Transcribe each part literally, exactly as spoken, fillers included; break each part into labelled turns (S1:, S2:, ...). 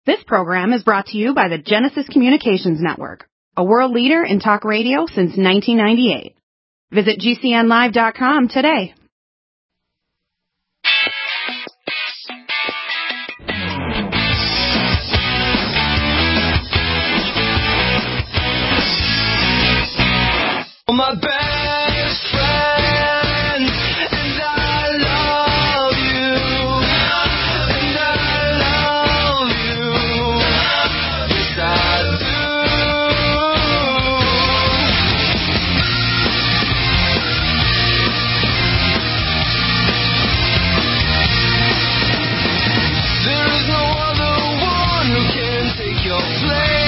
S1: This program is brought to you by the Genesis Communications Network, a world leader in talk radio since nineteen ninety-eight. Visit G C N live dot com today.
S2: My best friend, and I love you, and I love you, yes I do. There is no other one who can take your place.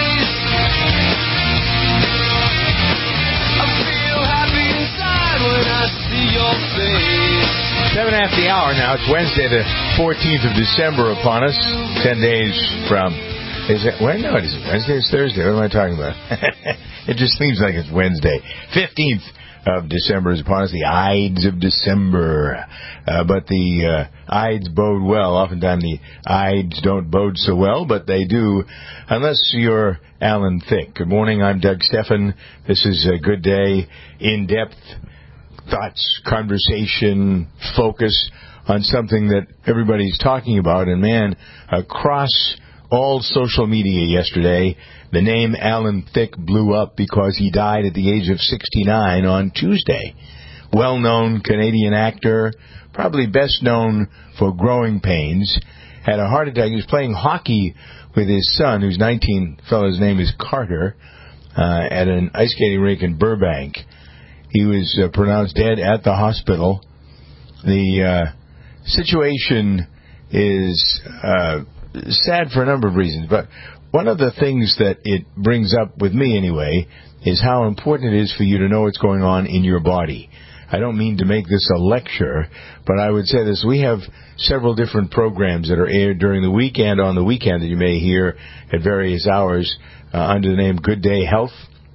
S3: Seven after the hour now. It's Wednesday, the fourteenth of December upon us. Ten days from... Is it... When? No, it isn't. Wednesday is Thursday. What am I talking about? It just seems like it's Wednesday. fifteenth of December is upon us. The Ides of December. Uh, but the uh, Ides bode well. Oftentimes the Ides don't bode so well, but they do, unless you're Alan Thicke. Good morning. I'm Doug Stephan. This is a good day. In-depth thoughts, conversation, focus on something that everybody's talking about. And man, across all social media yesterday, the name Alan Thicke blew up because he died at the age of sixty-nine on Tuesday. Well-known Canadian actor, probably best known for Growing Pains, had a heart attack. He was playing hockey with his son, who's nineteen. The fellow's name is Carter, uh, at an ice skating rink in Burbank. He was uh, pronounced dead at the hospital. The uh, situation is uh, sad for a number of reasons, but one of the things that it brings up with me anyway is how important it is for you to know what's going on in your body. I don't mean to make this a lecture, but I would say this. We have several different programs that are aired during the weekend, on the weekend, that you may hear at various hours uh, under the name Good Day Health.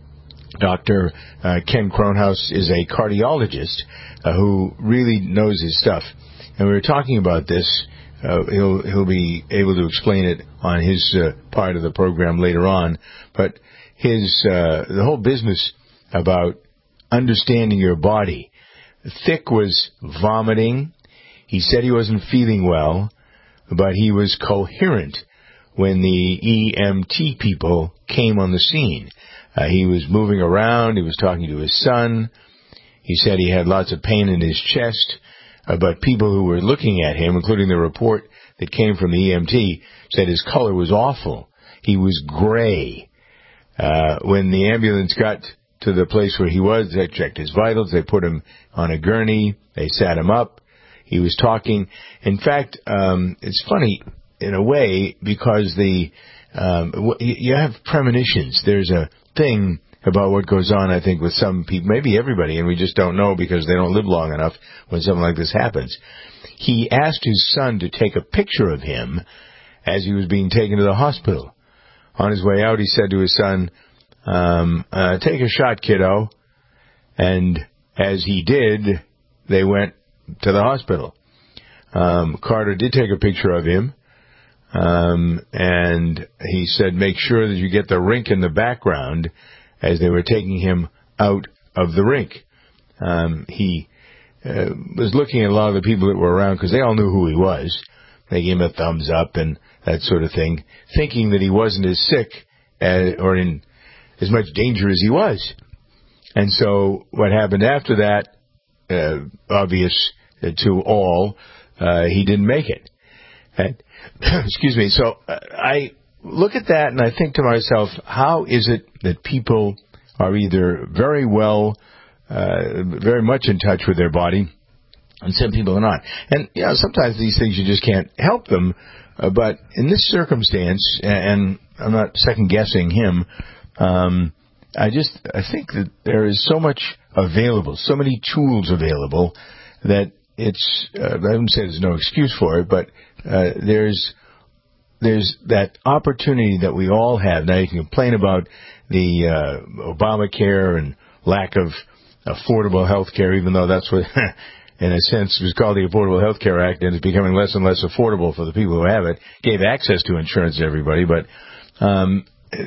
S3: Doctor Uh, Ken Kronhaus is a cardiologist uh, who really knows his stuff. And we were talking about this. Uh, he'll he'll be able to explain it on his uh, part of the program later on. But his uh, the whole business about understanding your body. Thicke was vomiting. He said he wasn't feeling well, but he was coherent when the E M T people came on the scene. Uh, he was moving around. He was talking to his son. He said he had lots of pain in his chest. Uh, but people who were looking at him, including the report that came from the E M T, said his color was awful. He was gray. Uh, when the ambulance got to the place where he was, they checked his vitals. They put him on a gurney. They sat him up. He was talking. In fact, um, it's funny in a way because the um, you have premonitions. There's a thing about what goes on, I think, with some people, maybe everybody, and we just don't know because they don't live long enough when something like this happens. He asked his son to take a picture of him as he was being taken to the hospital. On his way out, he said to his son, um, uh, take a shot, kiddo. And as he did, they went to the hospital. Um, Carter did take a picture of him. Um, and he said, make sure that you get the rink in the background as they were taking him out of the rink. Um, he uh, was looking at a lot of the people that were around because they all knew who he was. They gave him a thumbs up and that sort of thing, thinking that he wasn't as sick as, or in as much danger as he was. And so what happened after that, uh, obvious to all, uh, he didn't make it. And, excuse me. So uh, I look at that and I think to myself, how is it that people are either very well, uh, very much in touch with their body, and some people are not? And, you know, sometimes these things you just can't help them. Uh, but in this circumstance, and I'm not second-guessing him, um, I just I think that there is so much available, so many tools available, that it's, uh, I wouldn't say there's no excuse for it, but uh, there's there's that opportunity that we all have. Now, you can complain about the uh, Obamacare and lack of affordable health care, even though that's what in a sense, it was called the Affordable Health Care Act, and it's becoming less and less affordable for the people who have it. Gave access to insurance to everybody, but um,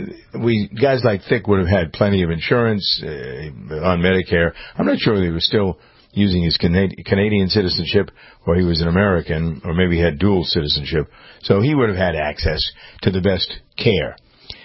S3: we guys like Thicke would have had plenty of insurance uh, on Medicare. I'm not sure whether he was still using his Canadi- Canadian citizenship or he was an American, or maybe he had dual citizenship. So he would have had access to the best care.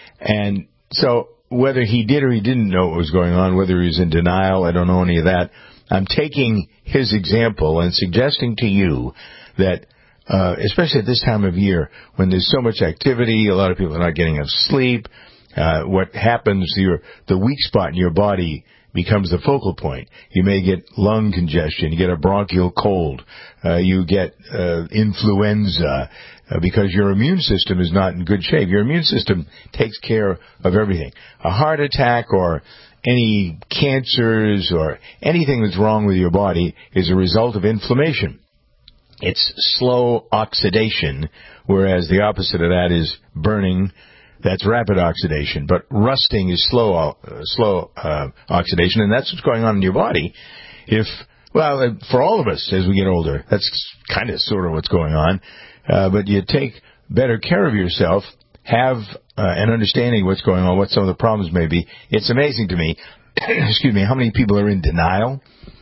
S3: And so whether he did or he didn't know what was going on, whether he was in denial, I don't know any of that. I'm taking his example and suggesting to you that, uh, especially at this time of year, when there's so much activity, a lot of people are not getting enough sleep, uh, what happens, your, the weak spot in your body becomes the focal point. You may get lung congestion, you get a bronchial cold, uh, you get uh, influenza, uh, because your immune system is not in good shape. Your immune system takes care of everything. A heart attack or any cancers or anything that's wrong with your body is a result of inflammation. It's slow oxidation, whereas the opposite of that is burning. That's rapid oxidation. But rusting is slow uh, slow uh, oxidation, and that's what's going on in your body. If, well, for all of us as we get older, that's kind of sort of what's going on. Uh, but you take better care of yourself, have uh, an understanding of what's going on, what some of the problems may be. It's amazing to me, excuse me, how many people are in denial.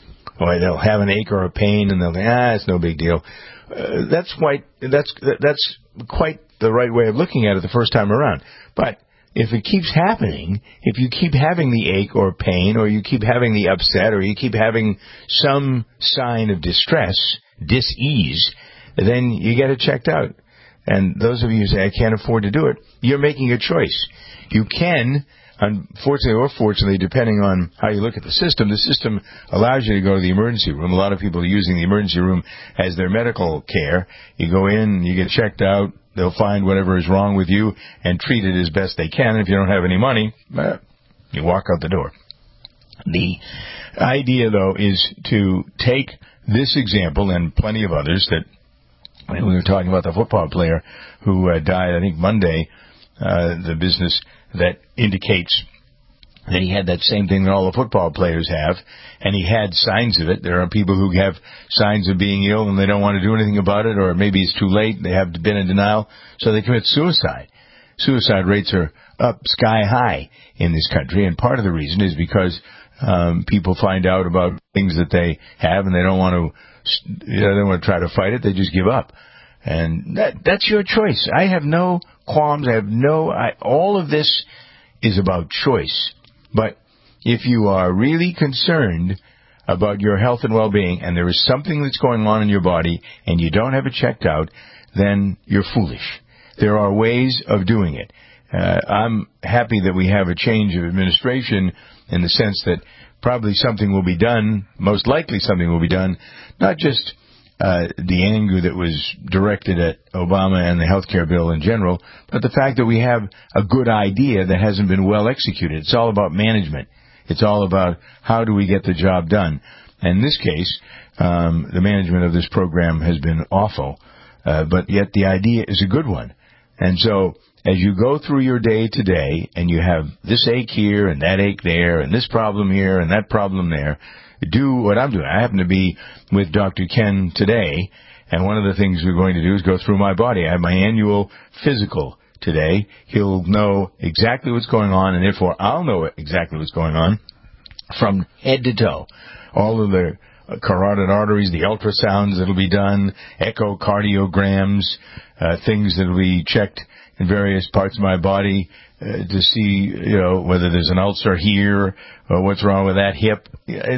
S3: Or they'll have an ache or a pain, and they'll think, ah, it's no big deal. Uh, that's quite, that's, that's quite the right way of looking at it the first time around. But if it keeps happening, if you keep having the ache or pain, or you keep having the upset, or you keep having some sign of distress, dis-ease, then you get it checked out. And those of you who say, I can't afford to do it, you're making a choice. You can, unfortunately or fortunately, depending on how you look at the system, the system allows you to go to the emergency room. A lot of people are using the emergency room as their medical care. You go in, you get checked out, they'll find whatever is wrong with you and treat it as best they can. If you don't have any money, eh, you walk out the door. The idea, though, is to take this example and plenty of others that we were talking about the football player who uh, died, I think, Monday, uh, the business that indicates that he had that same thing that all the football players have, and he had signs of it. There are people who have signs of being ill and they don't want to do anything about it, or maybe it's too late, they have been in denial, so they commit suicide. Suicide rates are up sky high in this country, and part of the reason is because um, people find out about things that they have and they don't want to You know, they don't want to try to fight it. They just give up. And that, that's your choice. I have no qualms. I have no... I, all of this is about choice. But if you are really concerned about your health and well-being, and there is something that's going on in your body, and you don't have it checked out, then you're foolish. There are ways of doing it. Uh, I'm happy that we have a change of administration in the sense that probably something will be done, most likely something will be done, not just uh, the anger that was directed at Obama and the health care bill in general, but the fact that we have a good idea that hasn't been well executed. It's all about management. It's all about how do we get the job done. And in this case, um, the management of this program has been awful, uh, but yet the idea is a good one. And so as you go through your day today and you have this ache here and that ache there and this problem here and that problem there, do what I'm doing. I happen to be with Doctor Ken today, and one of the things we're going to do is go through my body. I have my annual physical today. He'll know exactly what's going on, and therefore I'll know exactly what's going on from head to toe. All of the carotid arteries, the ultrasounds that will be done, echocardiograms, uh, things that will be checked in various parts of my body uh, to see, you know, whether there's an ulcer here or what's wrong with that hip.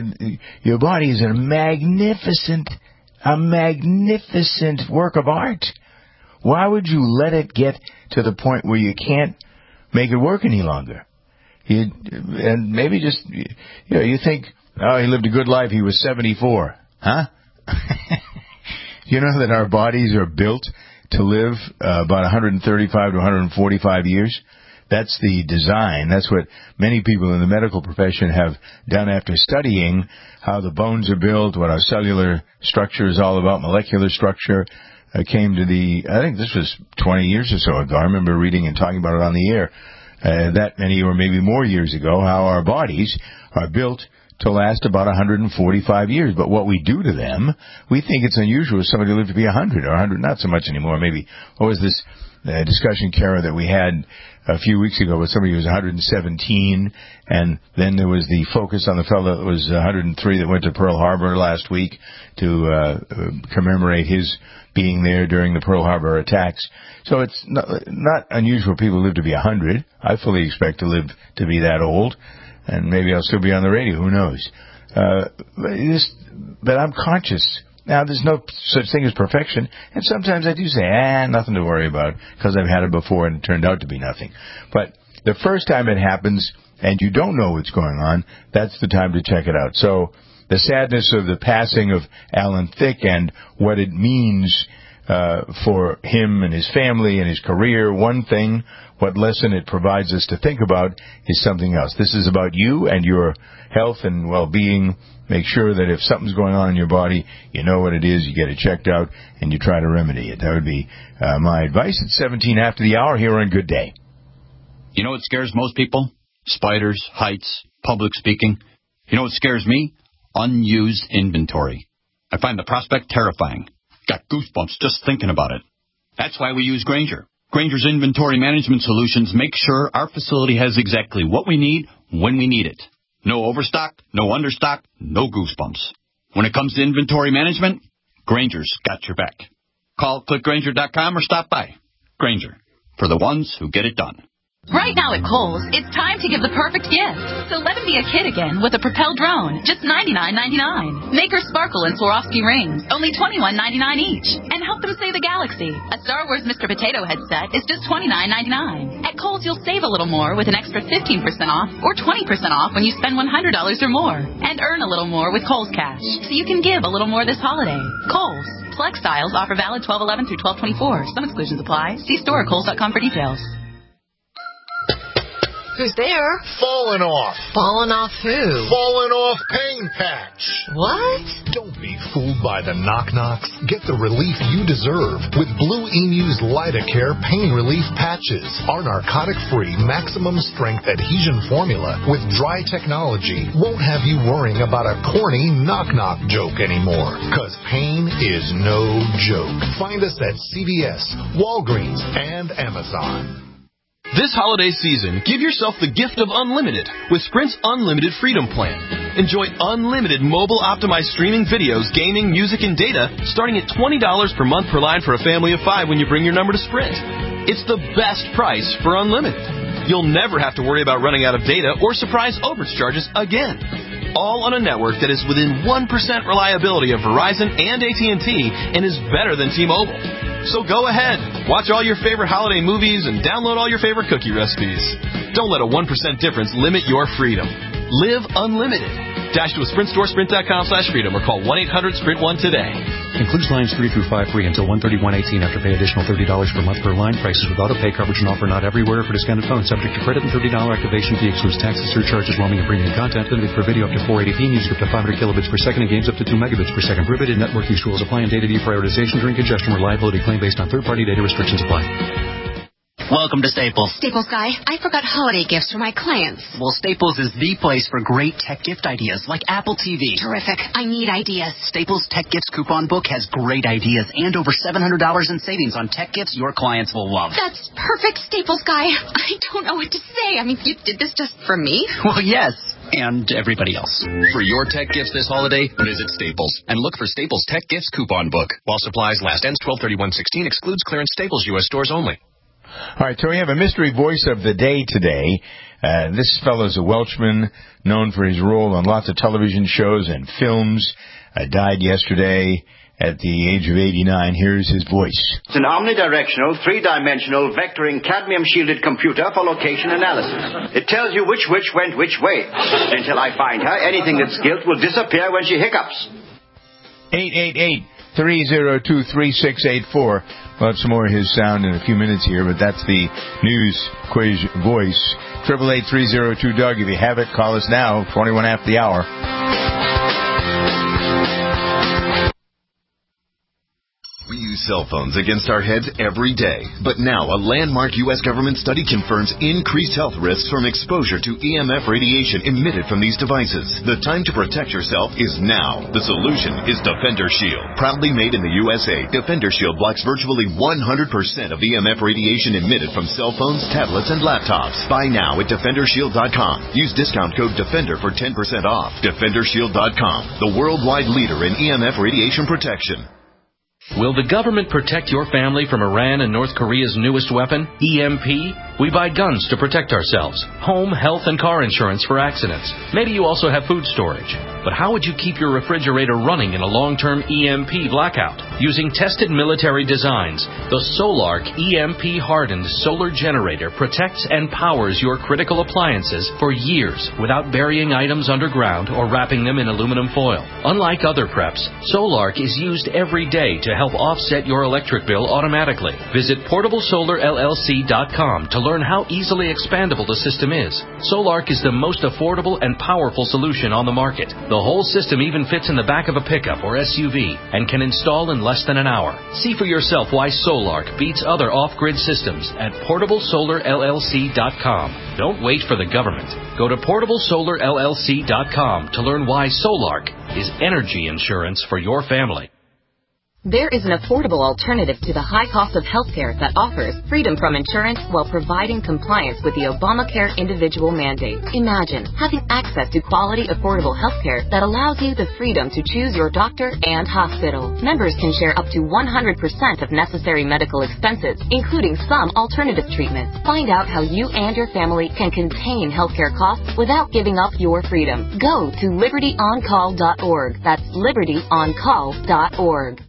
S3: Your body is a magnificent, a magnificent work of art. Why would you let it get to the point where you can't make it work any longer? You, and maybe just, you know, you think, oh, he lived a good life. He was seventy-four. Huh? You know that our bodies are built to live uh, about one thirty-five to one forty-five years? That's the design. That's what many people in the medical profession have done after studying how the bones are built, what our cellular structure is all about, molecular structure. Uh, came to the, I think this was twenty years or so ago. I remember reading and talking about it on the air uh, that many or maybe more years ago, how our bodies are built to last about one hundred forty-five years. But what we do to them, we think it's unusual for somebody to live to be one hundred or one hundred, not so much anymore. Maybe, what was this uh, discussion, Kara, that we had a few weeks ago with somebody who was one hundred seventeen, and then there was the focus on the fellow that was one hundred three that went to Pearl Harbor last week to uh, commemorate his being there during the Pearl Harbor attacks. So it's not, not unusual for people to live to be one hundred. I fully expect to live to be that old, and maybe I'll still be on the radio. Who knows? Uh, but, this, but I'm conscious. Now, there's no such thing as perfection, and sometimes I do say, ah, nothing to worry about, because I've had it before and it turned out to be nothing. But the first time it happens and you don't know what's going on, that's the time to check it out. So the sadness of the passing of Alan Thicke and what it means uh, for him and his family and his career, one thing. What lesson it provides us to think about is something else. This is about you and your health and well-being. Make sure that if something's going on in your body, you know what it is, you get it checked out, and you try to remedy it. That would be uh, my advice. It's seventeen after the hour here on Good Day.
S4: You know what scares most people? Spiders, heights, public speaking. You know what scares me? Unused inventory. I find the prospect terrifying. Got goosebumps just thinking about it. That's why we use Grainger. Grainger's inventory management solutions make sure our facility has exactly what we need when we need it. No overstock, no understock, no goosebumps. When it comes to inventory management, Grainger's got your back. Call click grainger dot com or stop by. Grainger, for the ones who get it done.
S5: Right now at Kohl's, it's time to give the perfect gift. So let him be a kid again with a Propel drone, just ninety-nine ninety-nine. Maker Sparkle and Swarovski rings, only twenty-one ninety-nine each. And help them save the galaxy. A Star Wars Mister Potato headset is just twenty-nine ninety-nine. At Kohl's, you'll save a little more with an extra fifteen percent off or twenty percent off when you spend one hundred dollars or more. And earn a little more with Kohl's Cash, so you can give a little more this holiday. Kohl's. Select styles offer valid twelve eleven through twelve twenty-four. Some exclusions apply. See store at kohls dot com for details.
S6: Who's there?
S7: Falling off.
S6: Falling off who?
S7: Falling off pain patch.
S6: What?
S7: Don't be fooled by the knock-knocks. Get the relief you deserve with Blue Emu's Lidocare pain relief patches. Our narcotic-free, maximum-strength adhesion formula with dry technology won't have you worrying about a corny knock-knock joke anymore. Because pain is no joke. Find us at C V S, Walgreens, and Amazon.
S8: This holiday season, give yourself the gift of unlimited with Sprint's Unlimited Freedom Plan. Enjoy unlimited mobile-optimized streaming videos, gaming, music, and data starting at twenty dollars per month per line for a family of five when you bring your number to Sprint. It's the best price for unlimited. You'll never have to worry about running out of data or surprise overage charges again. All on a network that is within one percent reliability of Verizon and A T and T and is better than T-Mobile. So go ahead, watch all your favorite holiday movies and download all your favorite cookie recipes. Don't let a one percent difference limit your freedom. Live unlimited. Dash to a Sprint store, sprint dot com slash freedom, or call one eight hundred sprint one today.
S9: Includes lines three through five free until one thirty-one eighteen after pay additional thirty dollars per month per line. Prices with auto pay coverage and offer not everywhere for discounted phones. Subject to credit and thirty dollars activation fee. Excludes taxes, surcharges, roaming, and premium content. Limited for video up to four eighty p. Music up to five hundred kilobits per second and games up to two megabits per second. Prohibited network use rules apply and data deprioritization during congestion. Reliability claim based on third-party data restrictions apply.
S10: Welcome to Staples.
S6: Staples guy, I forgot holiday gifts for my clients.
S10: Well, Staples is the place for great tech gift ideas like Apple T V.
S6: Terrific. I need ideas.
S10: Staples Tech Gifts Coupon Book has great ideas and over seven hundred dollars in savings on tech gifts your clients will love.
S6: That's perfect, Staples guy. I don't know what to say. I mean, you did this just for me?
S10: Well, yes. And everybody else. For your tech gifts this holiday, visit Staples and look for Staples Tech Gifts Coupon Book. While supplies last, ends twelve thirty-one sixteen, excludes clearance Staples U S stores only.
S3: All right, so we have a mystery voice of the day today. Uh, this fellow's a Welshman, known for his role on lots of television shows and films. Uh, died yesterday at the age of eighty-nine. Here's his voice.
S11: It's an omnidirectional, three-dimensional, vectoring, cadmium-shielded computer for location analysis. It tells you which witch went which way. Until I find her, anything that's guilt will disappear when she hiccups.
S3: eight eight eight, three oh two, three six eight four. We'll have some more of his sound in a few minutes here, but that's the news quiz voice. eight eight eight, three oh two, Doug. If you have it, call us now, twenty-one after the hour.
S12: We use cell phones against our heads every day. But now, a landmark U S government study confirms increased health risks from exposure to E M F radiation emitted from these devices. The time to protect yourself is now. The solution is Defender Shield. Proudly made in the U S A, Defender Shield blocks virtually one hundred percent of E M F radiation emitted from cell phones, tablets, and laptops. Buy now at Defender Shield dot com. Use discount code DEFENDER for ten percent off. Defender Shield dot com, the worldwide leader in E M F radiation protection.
S13: Will the government protect your family from Iran and North Korea's newest weapon, E M P? We buy guns to protect ourselves, home, health, and car insurance for accidents. Maybe you also have food storage. But how would you keep your refrigerator running in a long-term E M P blackout? Using tested military designs, the Solark E M P-hardened solar generator protects and powers your critical appliances for years without burying items underground or wrapping them in aluminum foil. Unlike other preps, Solark is used every day to help offset your electric bill automatically. Visit portable solar L L C dot com to learn how easily expandable the system is. Solark is the most affordable and powerful solution on the market. The whole system even fits in the back of a pickup or S U V and can install in less than an hour. See for yourself why Solark beats other off-grid systems at portable solar L L C dot com. Don't wait for the government. Go to portable solar L L C dot com to learn why Solark is energy insurance for your family.
S14: There is an affordable alternative to the high cost of healthcare that offers freedom from insurance while providing compliance with the Obamacare individual mandate. Imagine having access to quality, affordable healthcare that allows you the freedom to choose your doctor and hospital. Members can share up to one hundred percent of necessary medical expenses, including some alternative treatments. Find out how you and your family can contain healthcare costs without giving up your freedom. Go to liberty on call dot org. That's liberty on call dot org.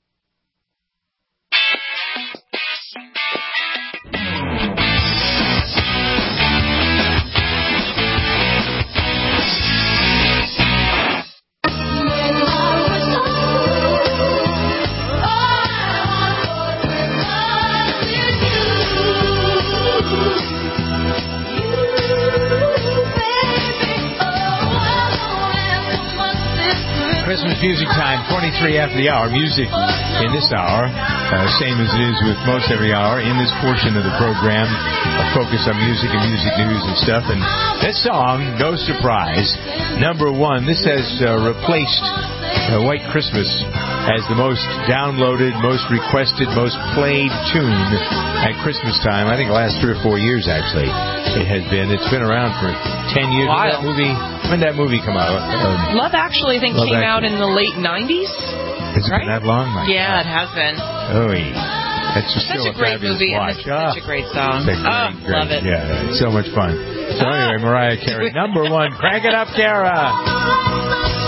S3: Christmas music time, twenty-three after the hour. Music in this hour, uh, same as it is with most every hour. In this portion of the program, a focus on music and music news and stuff. And this song, no surprise, number one. This has uh, replaced uh, White Christmas as the most downloaded, most requested, most played tune at Christmas time. I think the last three or four years, actually, it has been. It's been around for ten years. When that movie, when did that movie come out? Um,
S15: Love Actually, I think, Love came Actually. out in the late nineties.
S3: Has it
S15: right?
S3: been that long? My
S15: yeah,
S3: God.
S15: it has been.
S3: Oh, yeah. It's just
S15: such
S3: still
S15: a great
S3: a
S15: movie,
S3: watch.
S15: and it's oh, such a great song.
S3: Great,
S15: oh,
S3: great.
S15: love it.
S3: Yeah, it's so much fun. So anyway, Mariah Carey, number one. Crank it up, Kara.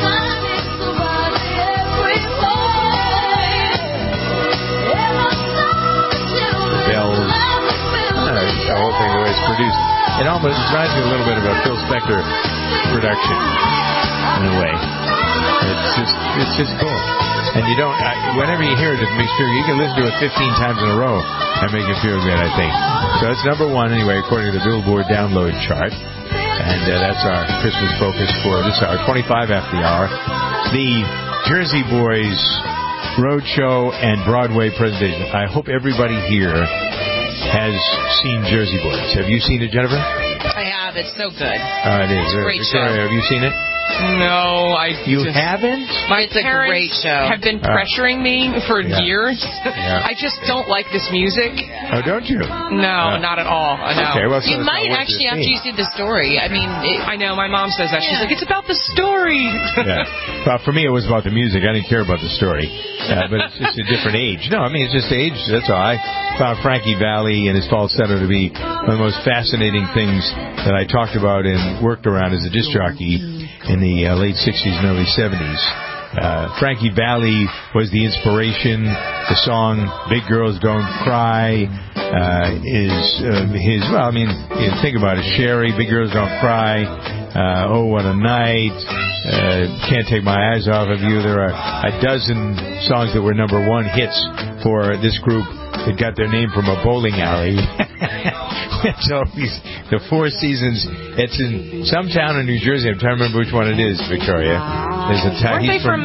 S3: Bells. Uh, the whole thing, the way it's produced. It almost reminds me a little bit of a Phil Spector production, in a way. It's just, it's just cool. And you don't, I, whenever you hear it, it makes you feel, you can listen to it fifteen times in a row and make it feel good, I think. So it's number one, anyway, according to the Billboard download chart. And uh, that's our Christmas focus for this hour, twenty-five after the hour. The Jersey Boys Roadshow and Broadway presentation. I hope everybody here has seen Jersey Boys. Have you seen it, Jennifer?
S15: I have. It's so good.
S3: Uh, it is.
S15: It's a great
S3: Victoria,
S15: show.
S3: have you seen it?
S15: No, I
S3: You
S15: just,
S3: haven't?
S15: My
S6: It's a
S15: parents
S6: great show.
S15: have been pressuring me for
S3: Yeah.
S15: years.
S3: Yeah.
S15: I just don't like this music.
S3: Oh, don't you?
S15: No,
S3: Uh,
S15: not at all. I know.
S3: Okay, well, so
S6: You
S3: it's not
S6: might
S3: worth
S6: actually,
S3: your
S6: after
S3: seeing.
S6: you see the story, I mean, it,
S15: I know. My mom says that. She's
S6: Yeah.
S15: like, it's about the story.
S3: Yeah. Well, for me, it was about the music. I didn't care about the story. Uh, but it's just a different age. No, I mean, it's just age. That's all. I found Frankie Valli and his falsetto to be one of the most fascinating things that I talked about and worked around as a disc jockey in the uh, late sixties and early seventies. Uh, Frankie Valli was the inspiration. The song "Big Girls Don't Cry" uh, is uh, his. Well, I mean, you know, think about it. Sherry, "Big Girls Don't Cry." Uh, "Oh, What a Night." Uh, "Can't Take My Eyes Off of You." There are a dozen songs that were number one hits for this group that got their name from a bowling alley. So these, the Four Seasons, it's in some town in New Jersey. I'm trying to remember which one it is, Victoria. There's a town.
S15: Weren't they
S3: he's
S15: from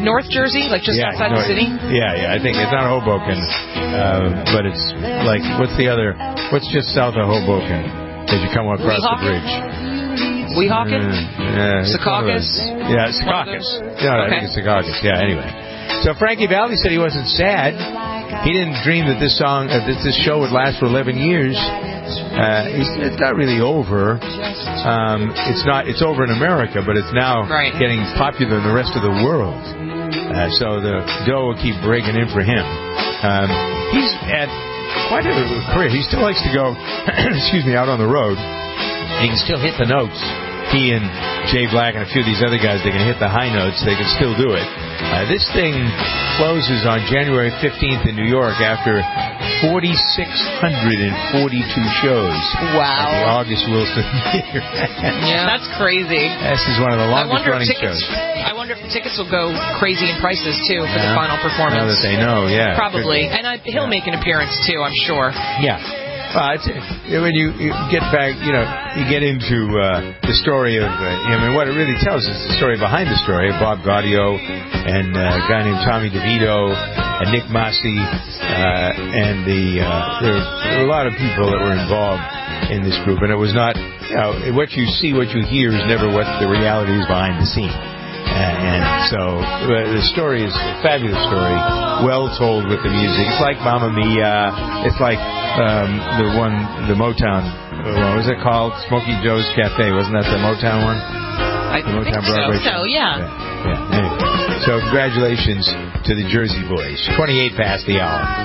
S15: North Jersey, like just
S3: yeah,
S15: outside
S3: no,
S15: the city?
S3: Yeah, yeah. I think it's not Hoboken, uh, but it's like, what's the other, what's just south of Hoboken as you come across the bridge?
S15: Weehawken?
S3: Uh, yeah,
S15: Secaucus?
S3: Yeah, Secaucus. Yeah, I think it's Secaucus. Yeah, anyway. So Frankie Valli said he wasn't sad. He didn't dream that this song, uh, that this show would last for eleven years. Uh, it's, it's not really over. Um, it's not. It's over in America, but it's now
S15: right.
S3: getting popular in the rest of the world. Uh, so the dough will keep breaking in for him. Um, he's had quite a career. He still likes to go, excuse me, out on the road. He can still hit the notes. He and Jay Black and a few of these other guys, they can hit the high notes. They can still do it. Uh, this thing closes on January fifteenth in New York after four thousand six hundred forty-two shows.
S15: Wow.
S3: At the August Wilson Theater.
S15: Yeah, that's crazy.
S3: This is one of the longest running
S15: tickets,
S3: shows.
S15: I wonder if the tickets will go crazy in prices, too, for
S3: yeah.
S15: the final performance.
S3: Now that they know, yeah.
S15: Probably. And I, he'll yeah. make an appearance, too, I'm sure.
S3: Yeah. Well, it's, when you, you get back, you know, you get into uh, the story of, uh, I mean, what it really tells is the story behind the story of Bob Gaudio and uh, a guy named Tommy DeVito and Nick Massey, uh, and the, uh, there were a lot of people that were involved in this group, and it was not, you know, what you see, what you hear is never what the reality is behind the scene. Uh, and so uh, the story is a fabulous story, well told with the music. It's like Mamma Mia. It's like um, the one, the Motown. What was it called? Smokey Joe's Cafe. Wasn't that the Motown one?
S15: I
S3: the Motown
S15: think
S3: Broadway
S15: so. So yeah.
S3: yeah. Yeah. Anyway, so congratulations to the Jersey Boys. twenty-eight past the hour.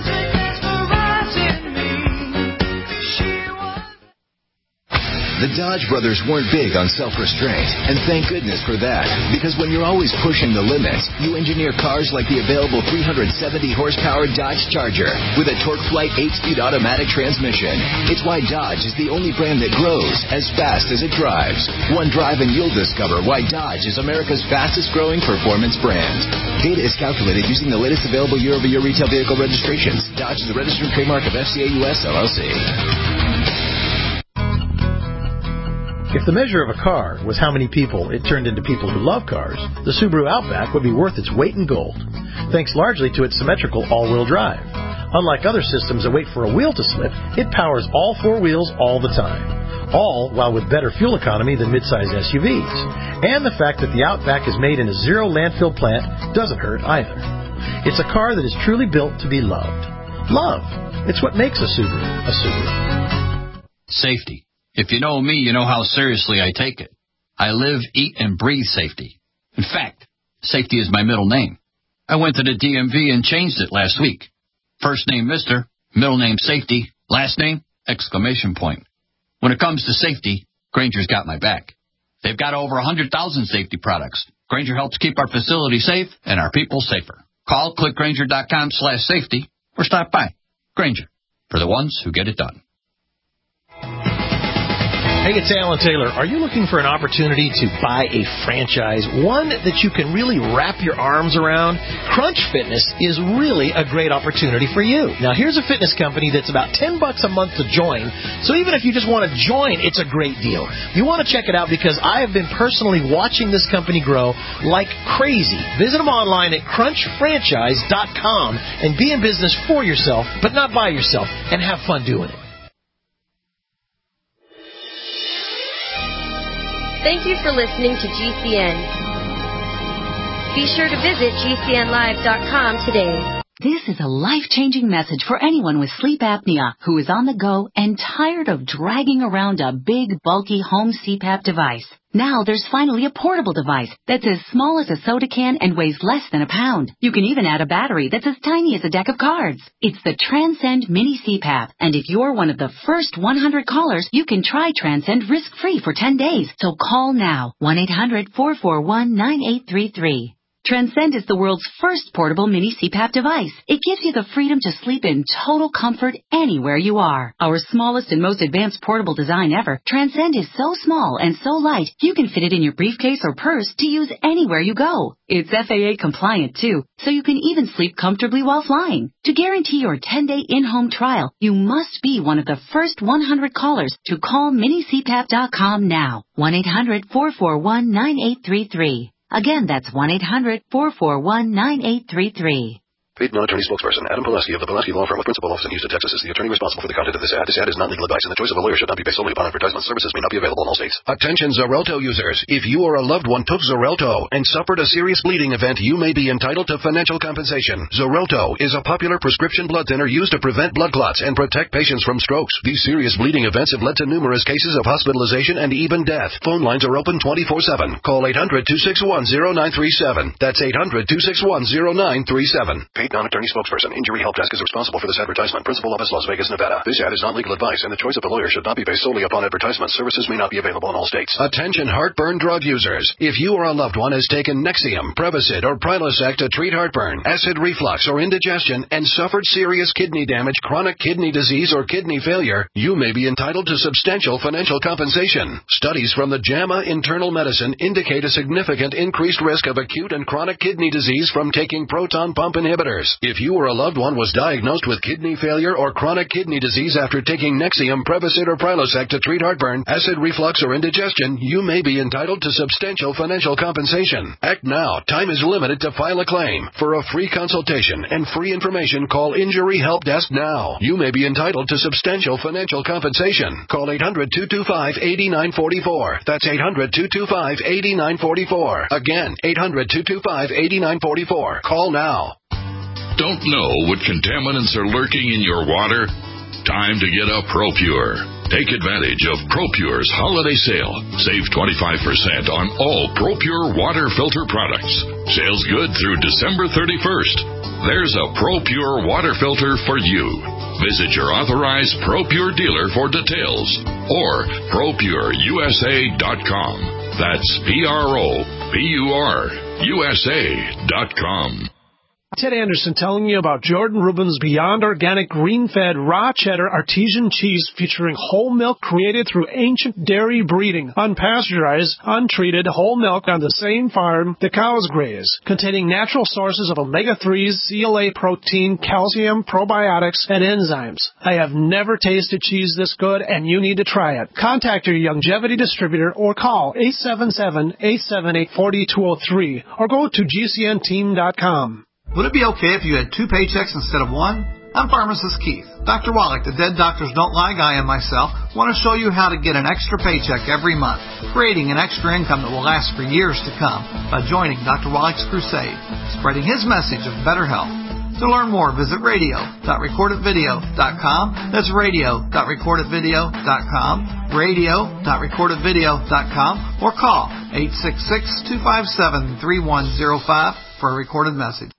S12: The Dodge brothers weren't big on self-restraint, and thank goodness for that, because when you're always pushing the limits, you engineer cars like the available three hundred seventy horsepower Dodge Charger with a TorqueFlite eight-speed automatic transmission. It's why Dodge is the only brand that grows as fast as it drives. One drive and you'll discover why Dodge is America's fastest-growing performance brand. Data is calculated using the latest available year-over-year retail vehicle registrations. Dodge is the registered trademark of F C A U S L L C.
S16: If the measure of a car was how many people it turned into people who love cars, the Subaru Outback would be worth its weight in gold, thanks largely to its symmetrical all-wheel drive. Unlike other systems that wait for a wheel to slip, it powers all four wheels all the time, all while with better fuel economy than midsize S U Vs. And the fact that the Outback is made in a zero landfill plant doesn't hurt either. It's a car that is truly built to be loved. Love. It's what makes a Subaru a Subaru.
S4: Safety. If you know me, you know how seriously I take it. I live, eat, and breathe safety. In fact, safety is my middle name. I went to the D M V and changed it last week. First name Mister, middle name Safety, last name exclamation point. When it comes to safety, Grainger's got my back. They've got over one hundred thousand safety products. Grainger helps keep our facility safe and our people safer. Call clickgrainger.com slash safety or stop by. Grainger, for the ones who get it done.
S16: Hey, it's Alan Taylor. Are you looking for an opportunity to buy a franchise, one that you can really wrap your arms around? Crunch Fitness is really a great opportunity for you. Now, here's a fitness company that's about ten bucks a month to join, so even if you just want to join, it's a great deal. You want to check it out because I have been personally watching this company grow like crazy. Visit them online at crunch franchise dot com and be in business for yourself, but not by yourself, and have fun doing it.
S17: Thank you for listening to G C N. Be sure to visit G C N live dot com today.
S5: This is a life-changing message for anyone with sleep apnea who is on the go and tired of dragging around a big, bulky home C PAP device. Now there's finally a portable device that's as small as a soda can and weighs less than a pound. You can even add a battery that's as tiny as a deck of cards. It's the Transcend Mini C PAP, and if you're one of the first one hundred callers, you can try Transcend risk-free for ten days. So call now, one eight hundred four four one nine eight three three. Transcend is the world's first portable mini C PAP device. It gives you the freedom to sleep in total comfort anywhere you are. Our smallest and most advanced portable design ever, Transcend is so small and so light, you can fit it in your briefcase or purse to use anywhere you go. It's F A A compliant too, so you can even sleep comfortably while flying. To guarantee your ten-day in-home trial, you must be one of the first one hundred callers to call mini C PAP dot com now. one eight hundred four four one nine eight three three.
S18: Again, that's one eight hundred four four one nine eight three three.
S19: Paid non-attorney spokesperson Adam Pulaski of the Pulaski Law Firm with principal office in Houston, Texas is the attorney responsible for the content of this ad. This ad is not legal advice, and the choice of a lawyer should not be based solely upon advertisement. Services may not be available in all states. Attention Xarelto users. If you or a loved one took Xarelto and suffered a serious bleeding event, you may be entitled to financial compensation. Xarelto is a popular prescription blood thinner used to prevent blood clots and protect patients from strokes. These serious bleeding events have led to numerous cases of hospitalization and even death. Phone lines are open twenty-four seven. Call eight hundred two six one zero nine three seven. That's eight hundred two six one zero nine three seven. Paid non-attorney spokesperson. Injury Help Desk is responsible for this advertisement. Principal office, Las Vegas, Nevada. This ad is not legal advice, and the choice of a lawyer should not be based solely upon advertisement. Services may not be available in all states. Attention heartburn drug users. If you or a loved one has taken Nexium, Prevacid, or Prilosec to treat heartburn, acid reflux, or indigestion, and suffered serious kidney damage, chronic kidney disease, or kidney failure, you may be entitled to substantial financial compensation. Studies from the JAMA Internal Medicine indicate a significant increased risk of acute and chronic kidney disease from taking proton pump inhibitors. If you or a loved one was diagnosed with kidney failure or chronic kidney disease after taking Nexium, Prevacid, or Prilosec to treat heartburn, acid reflux, or indigestion, you may be entitled to substantial financial compensation. Act now. Time is limited to file a claim. For a free consultation and free information, call Injury Help Desk now. You may be entitled to substantial financial compensation. Call eight hundred two two five eight nine four four. That's eight hundred two two five eight nine four four. Again, eight hundred two two five eight nine four four. Call now.
S20: Don't know what contaminants are lurking in your water? Time to get a ProPure. Take advantage of ProPure's holiday sale. Save twenty-five percent on all ProPure water filter products. Sales good through December thirty-first. There's a ProPure water filter for you. Visit your authorized ProPure dealer for details or Pro Pure U S A dot com. That's P R O P U R U S A dot com.
S21: Ted Anderson telling you about Jordan Rubin's Beyond Organic Green-Fed Raw Cheddar Artesian Cheese featuring whole milk created through ancient dairy breeding, unpasteurized, untreated whole milk on the same farm the cows graze, containing natural sources of omega threes, C L A protein, calcium, probiotics, and enzymes. I have never tasted cheese this good, and you need to try it. Contact your Longevity distributor or call eight seven seven, eight seven eight, four two zero three or go to G C N team dot com.
S22: Would it be okay if you had two paychecks instead of one? I'm pharmacist Keith. Doctor Wallach, the Dead Doctors Don't Lie guy, and myself want to show you how to get an extra paycheck every month, creating an extra income that will last for years to come by joining Doctor Wallach's crusade, spreading his message of better health. To learn more, visit radio dot record it video dot com. That's radio dot record it video dot com, radio dot record it video dot com, or call eight six six, two five seven, three one zero five for a recorded message.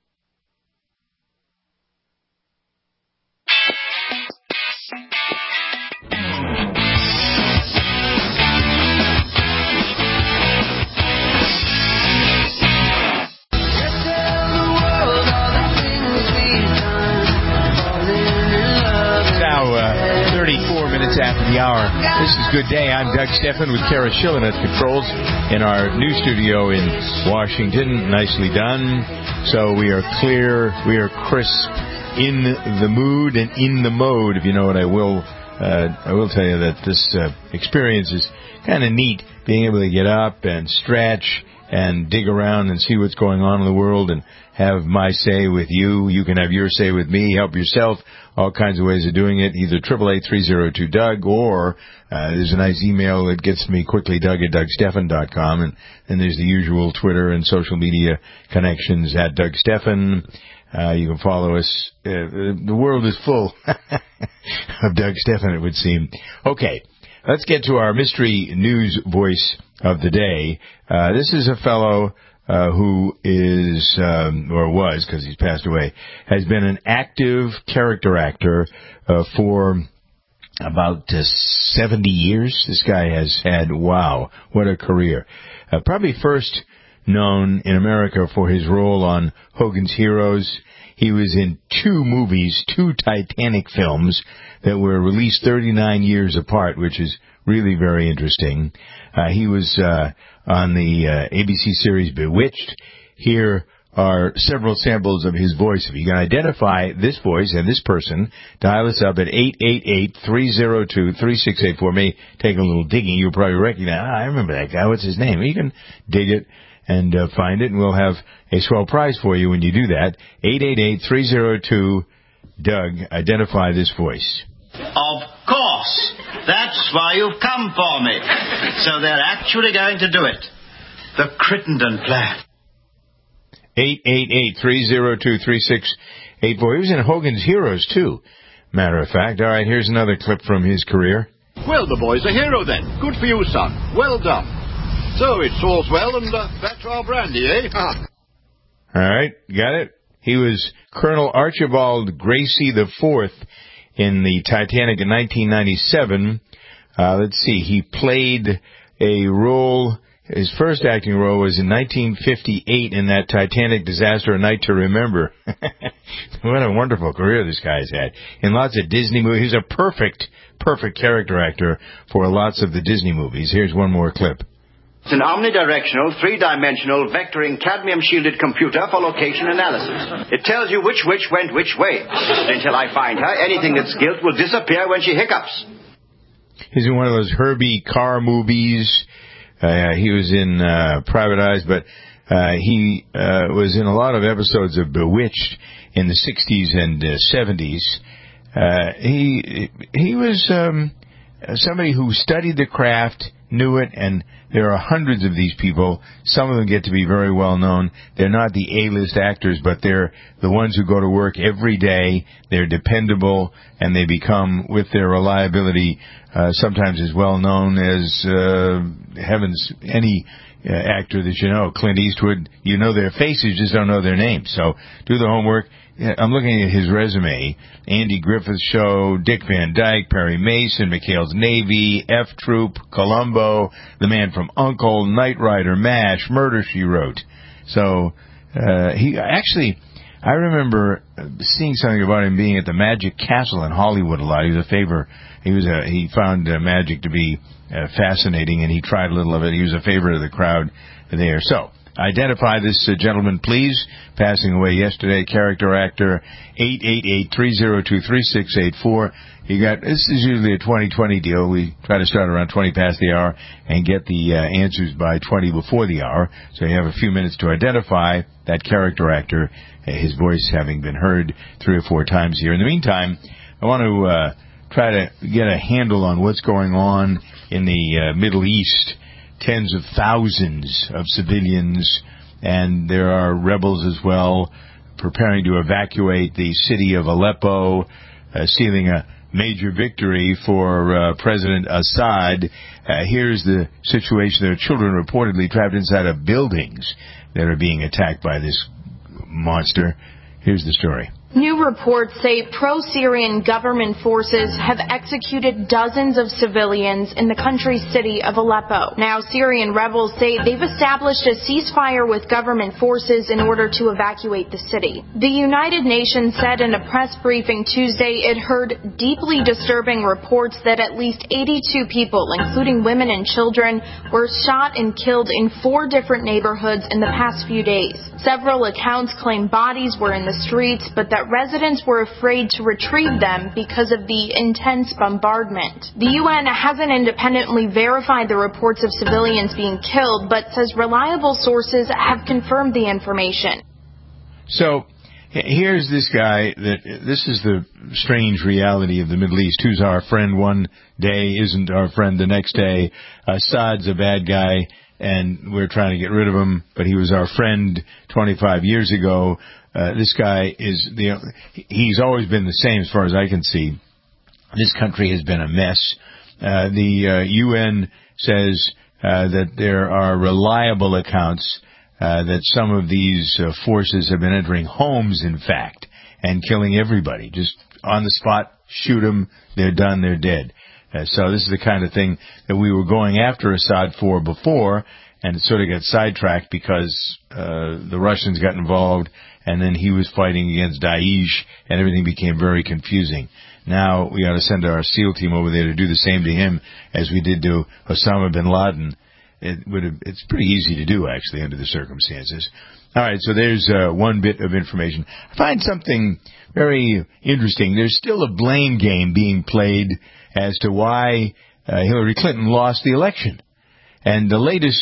S3: thirty-four minutes after the hour. This is Good Day. I'm Doug Stephan with Kara Schillen at controls in our new studio in Washington. Nicely done. So we are clear, we are crisp, in the mood and in the mode, if you know what I will. Uh, I will tell you that this uh, experience is kind of neat, being able to get up and stretch and dig around and see what's going on in the world and have my say with you. You can have your say with me. Help yourself. All kinds of ways of doing it. Either eight eight eight, three oh two, D O U G or uh, there's a nice email that gets to me quickly, Doug at Doug Stephan dot com. And then there's the usual Twitter and social media connections at Doug Stephan. Uh, you can follow us. Uh, the world is full of Doug Stephan, it would seem. Okay. Let's get to our mystery news voice of the day. Uh, this is a fellow uh, who is, um, or was, because he's passed away, has been an active character actor uh, for about uh, seventy years. This guy has had, wow, what a career. Uh, probably first known in America for his role on Hogan's Heroes. He was in two movies, two Titanic films that were released thirty-nine years apart, which is really very interesting. Uh, he was uh, on the uh, A B C series Bewitched. Here are several samples of his voice. If you can identify this voice and this person, dial us up at eight eight eight, three oh two, three six eight four. May take a little digging. You'll probably recognize, ah, I remember that guy. What's his name? You can dig it and uh, find it, and we'll have a swell prize for you when you do that. eight eight eight, three oh two, Doug. Identify this voice.
S11: Of course. That's why you've come for me. So they're actually going to do it. The Crittenden plan.
S3: eight eight eight, three oh two, three six eight four. He was in Hogan's Heroes, too, matter of fact. All right, here's another clip from his career.
S1: Well, the boy's a hero then. Good for you, son. Well done. So it's all's well, and uh, back to our brandy, eh? Ah.
S3: All right, got it? He was Colonel Archibald Gracie the Fourth in the Titanic in nineteen ninety-seven. Uh, let's see, he played a role, his first acting role was in nineteen fifty-eight in that Titanic disaster, A Night to Remember. What a wonderful career this guy's had. In lots of Disney movies. He's a perfect, perfect character actor for lots of the Disney movies. Here's one more clip.
S11: It's an omnidirectional, three-dimensional, vectoring, cadmium-shielded computer for location analysis. It tells you which witch went which way. Until I find her, anything that's guilt will disappear when she hiccups.
S3: He's in one of those Herbie Carr movies. Uh, he was in uh, Private Eyes, but uh, he uh, was in a lot of episodes of Bewitched in the sixties and uh, seventies. Uh, he he was um, somebody who studied the craft, knew it, and there are hundreds of these people. Some of them get to be very well known. They're not the A-list actors, but they're the ones who go to work every day. They're dependable, and they become, with their reliability, uh, sometimes as well known as, uh, heavens, any uh, actor that you know. Clint Eastwood, you know their faces, just don't know their names. So do the homework. I'm looking at his resume. Andy Griffith's Show, Dick Van Dyke, Perry Mason, McHale's Navy, F Troop, Columbo, The Man from U N C L E, Knight Rider, MASH, Murder, She Wrote. So, uh, he actually, I remember seeing something about him being at the Magic Castle in Hollywood a lot. He was a favor. He was a, he found uh, magic to be uh, fascinating, and he tried a little of it. He was a favorite of the crowd there. So, identify this uh, gentleman, please. Passing away yesterday, character actor, eight eight eight, three oh two, three six eight four. You got, this is usually a twenty twenty deal. We try to start around twenty past the hour and get the uh, answers by twenty before the hour. So you have a few minutes to identify that character actor, uh, his voice having been heard three or four times here. In the meantime, I want to uh, try to get a handle on what's going on in the uh, Middle East. Tens of thousands of civilians, and there are rebels as well, preparing to evacuate the city of Aleppo, uh, sealing a major victory for uh, President Assad. Uh, here's the situation. There are children reportedly trapped inside of buildings that are being attacked by this monster. Here's the story.
S2: New reports say pro-Syrian government forces have executed dozens of civilians in the country's city of Aleppo. Now, Syrian rebels say they've established a ceasefire with government forces in order to evacuate the city. The United Nations said in a press briefing Tuesday it heard deeply disturbing reports that at least eighty-two people, including women and children, were shot and killed in four different neighborhoods in the past few days. Several accounts claim bodies were in the streets, but that residents were afraid to retrieve them because of the intense bombardment. The U N hasn't independently verified the reports of civilians being killed, but says reliable sources have confirmed the information.
S3: So, here's this guy that, this is the strange reality of the Middle East. Who's our friend one day, isn't our friend the next day. Assad's a bad guy, and we're trying to get rid of him, but he was our friend twenty-five years ago. Uh, this guy is, the he's always been the same as far as I can see. This country has been a mess. Uh, the uh, U N says uh, that there are reliable accounts uh, that some of these uh, forces have been entering homes, in fact, and killing everybody. Just on the spot, shoot them, they're done, they're dead. Uh, so this is the kind of thing that we were going after Assad for before, and it sort of got sidetracked because uh, the Russians got involved, and then he was fighting against Daesh, and everything became very confusing. Now we ought to send our SEAL team over there to do the same to him as we did to Osama bin Laden. It would have, it's pretty easy to do, actually, under the circumstances. All right, so there's uh, one bit of information. I find something very interesting. There's still a blame game being played as to why uh, Hillary Clinton lost the election. And the latest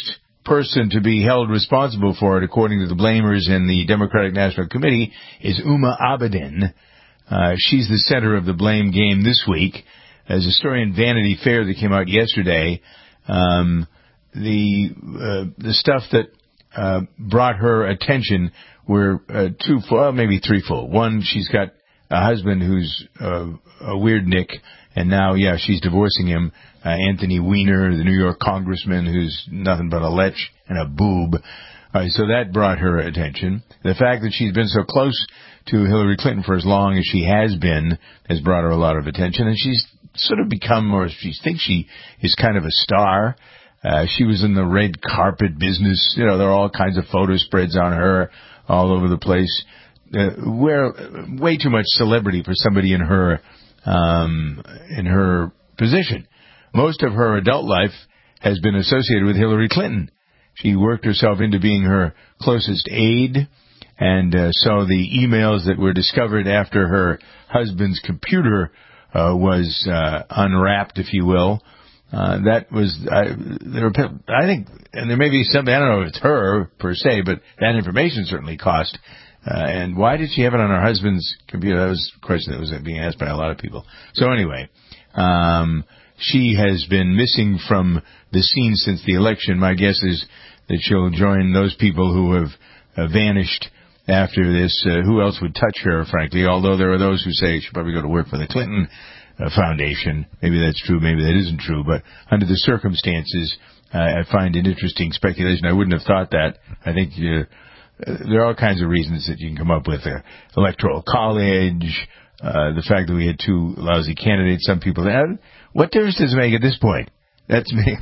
S3: person to be held responsible for it, according to the blamers in the Democratic National Committee, is Huma Abedin. Uh, she's the center of the blame game this week. As a story in Vanity Fair that came out yesterday, um, the uh, the stuff that uh, brought her attention were uh, twofold, well, maybe threefold. One, she's got a husband who's uh, a weird Nick, and now, yeah, she's divorcing him. Uh, Anthony Weiner, the New York congressman, who's nothing but a lech and a boob. Uh, so that brought her attention. The fact that she's been so close to Hillary Clinton for as long as she has been has brought her a lot of attention, and she's sort of become, or she thinks she is kind of a star. Uh, she was in the red carpet business. You know, there are all kinds of photo spreads on her all over the place. Uh, where way too much celebrity for somebody in her um, in her position. Most of her adult life has been associated with Hillary Clinton. She worked herself into being her closest aide, and uh, so the emails that were discovered after her husband's computer uh, was uh, unwrapped, if you will, uh, that was, I, there were, I think, and there may be something, I don't know if it's her per se, but that information certainly cost. Uh, and why did she have it on her husband's computer? That was a question that was being asked by a lot of people. So anyway, um, she has been missing from the scene since the election. My guess is that she'll join those people who have uh, vanished after this. Uh, who else would touch her, frankly? Although there are those who say she should probably go to work for the Clinton uh, Foundation. Maybe that's true, maybe that isn't true. But under the circumstances, uh, I find it interesting speculation. I wouldn't have thought that. I think uh, there are all kinds of reasons that you can come up with. Uh, electoral college, uh, the fact that we had two lousy candidates. Some people, uh, what difference does it make at this point? That's me.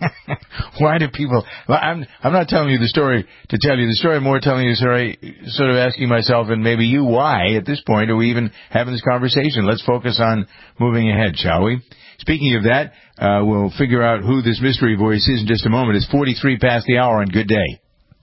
S3: Why do people... Well, I'm I'm not telling you the story to tell you the story. I'm more telling you the story, sort of asking myself and maybe you, why at this point are we even having this conversation? Let's focus on moving ahead, shall we? Speaking of that, uh, we'll figure out who this mystery voice is in just a moment. It's forty-three past the hour on Good Day.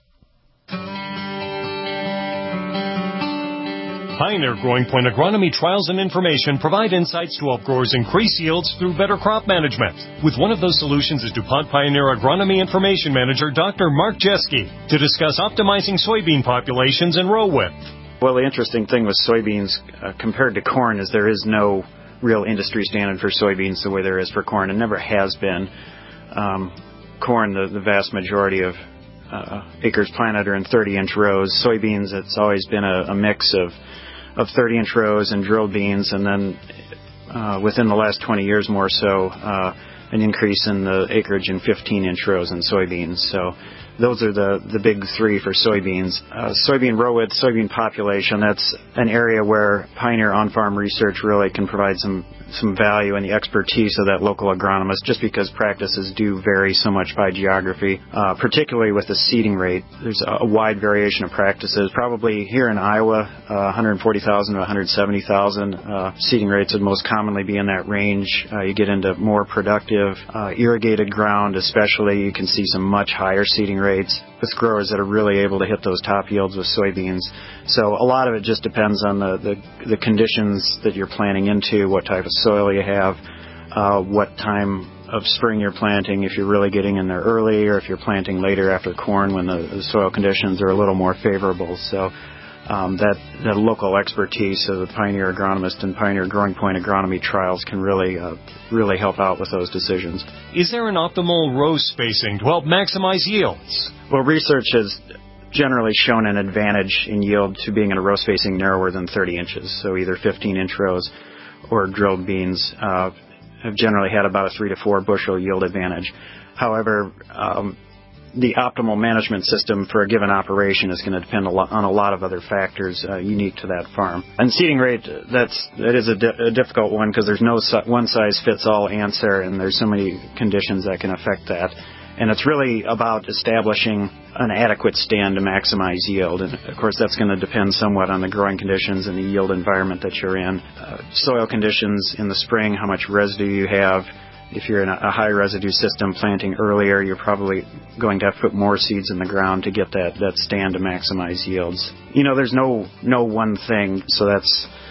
S7: Pioneer Growing Point Agronomy Trials and Information provide insights to help growers increase yields through better crop management. With one of those solutions is DuPont Pioneer Agronomy Information Manager Doctor Mark Jeske to discuss optimizing soybean populations and row width.
S8: Well, the interesting thing with soybeans uh, compared to corn is there is no real industry standard for soybeans the way there is for corn. It never has been. Um, corn, the, the vast majority of uh, acres planted are in thirty-inch rows. Soybeans, it's always been a, a mix of of thirty-inch rows and drilled beans, and then uh, within the last twenty years more so, uh, an increase in the acreage in fifteen-inch rows in soybeans. So those are the, the big three for soybeans. Uh, soybean row width, soybean population, that's an area where Pioneer on-farm research really can provide some, some value in the expertise of that local agronomist, just because practices do vary so much by geography, uh, particularly with the seeding rate. There's a, a wide variation of practices. Probably here in Iowa, uh, one hundred forty thousand to one hundred seventy thousand. Uh, seeding rates would most commonly be in that range. Uh, you get into more productive, uh, irrigated ground especially, you can see some much higher seeding rates with growers that are really able to hit those top yields with soybeans. So a lot of it just depends on the, the, the conditions that you're planting into, what type of soil you have, uh, what time of spring you're planting, if you're really getting in there early or if you're planting later after corn when the, the soil conditions are a little more favorable. So um, that, that local expertise of the Pioneer agronomist and Pioneer Growing Point agronomy trials can really uh, really help out with those decisions.
S7: Is there an optimal row spacing to help maximize yields?
S8: Well, research has generally shown an advantage in yield to being in a row spacing narrower than thirty inches. So either fifteen-inch rows or drilled beans uh, have generally had about a three to four bushel yield advantage. However, um, the optimal management system for a given operation is going to depend a lot on a lot of other factors uh, unique to that farm. And seeding rate, that's that is a, di- a difficult one because there's no su- one-size-fits-all answer, and there's so many conditions that can affect that. And it's really about establishing an adequate stand to maximize yield. And, of course, that's going to depend somewhat on the growing conditions and the yield environment that you're in. Uh, soil conditions in the spring, how much residue you have. If you're in a high residue system planting earlier, you're probably going to have to put more seeds in the ground to get that, that stand to maximize yields. You know, there's no no one thing, so that's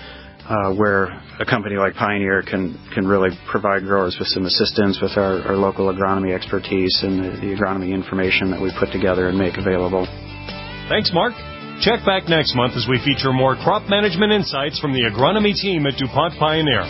S8: uh, where a company like Pioneer can, can really provide growers with some assistance with our, our local agronomy expertise and the, the agronomy information that we put together and make available.
S7: Thanks, Mark. Check back next month as we feature more crop management insights from the agronomy team at DuPont Pioneer.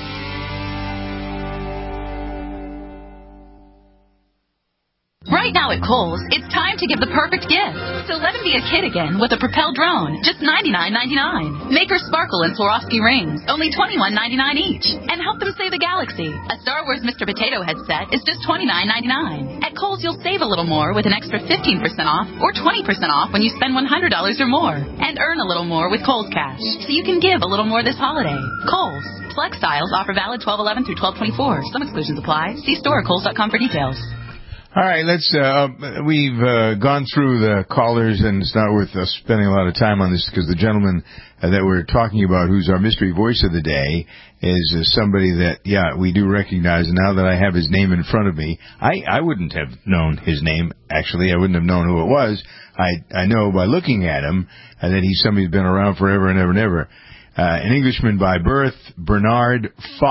S5: Right now at Kohl's, it's time to give the perfect gift. So let it be a kid again with a Propel drone, just ninety-nine ninety-nine. Make her sparkle in Swarovski rings, only twenty-one ninety-nine each. And help them save the galaxy. A Star Wars Mister Potato Head set is just twenty-nine ninety-nine. At Kohl's, you'll save a little more with an extra fifteen percent off or twenty percent off when you spend one hundred dollars or more. And earn a little more with Kohl's Cash, so you can give a little more this holiday. Kohl's. Flex styles offer valid twelve eleven through twelve twenty-four. Some exclusions apply. See store at kohls dot com for details.
S3: All right, let's, uh, we've, uh, gone through the callers, and it's not worth us spending a lot of time on this because the gentleman uh, that we're talking about, who's our mystery voice of the day, is uh, somebody that, yeah, we do recognize. And now that I have his name in front of me, I, I wouldn't have known his name, actually. I wouldn't have known who it was. I, I know by looking at him uh, that he's somebody who's been around forever and ever and ever. Uh, an Englishman by birth, Bernard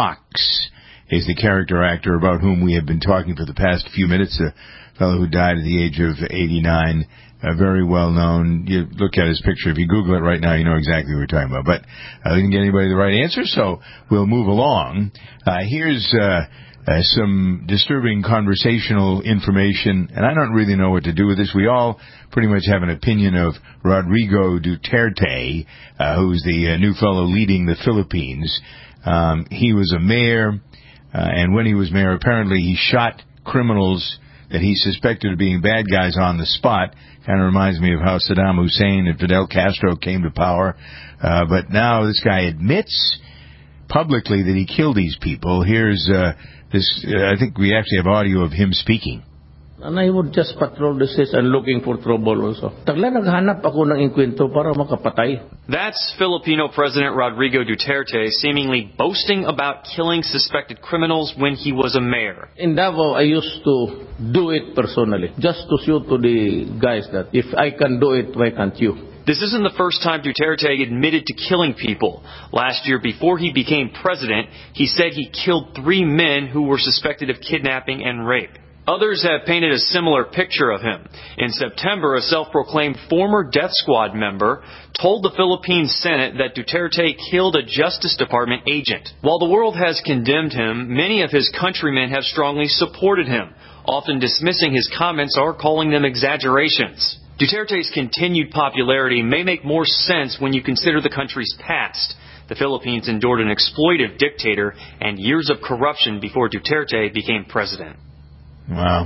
S3: Fox is the character actor about whom we have been talking for the past few minutes, a fellow who died at the age of eighty-nine, uh, very well known. You look at his picture, if you Google it right now, you know exactly what we're talking about. But I uh, didn't get anybody the right answer, so we'll move along. Uh, here's uh, uh, some disturbing conversational information, and I don't really know what to do with this. We all pretty much have an opinion of Rodrigo Duterte, uh, who's the uh, new fellow leading the Philippines. Um, he was a mayor. Uh, and when he was mayor, apparently he shot criminals that he suspected of being bad guys on the spot. Kind of reminds me of how Saddam Hussein and Fidel Castro came to power. Uh, but now this guy admits publicly that he killed these people. Here's uh, this, uh, I think we actually have audio of him speaking.
S9: And I would just patrol the streets and looking for trouble also. Tagla naghanap ako ng inkwento para makapatay.
S10: That's Filipino President Rodrigo Duterte seemingly boasting about killing suspected criminals when he was a mayor.
S9: In Davao, I used to do it personally, just to show to the guys that if I can do it, why can't you?
S10: This isn't the first time Duterte admitted to killing people. Last year, before he became president, he said he killed three men who were suspected of kidnapping and rape. Others have painted a similar picture of him. In September, a self-proclaimed former death squad member told the Philippine Senate that Duterte killed a Justice Department agent. While the world has condemned him, many of his countrymen have strongly supported him, often dismissing his comments or calling them exaggerations. Duterte's continued popularity may make more sense when you consider the country's past. The Philippines endured an exploitive dictator and years of corruption before Duterte became president.
S3: Wow.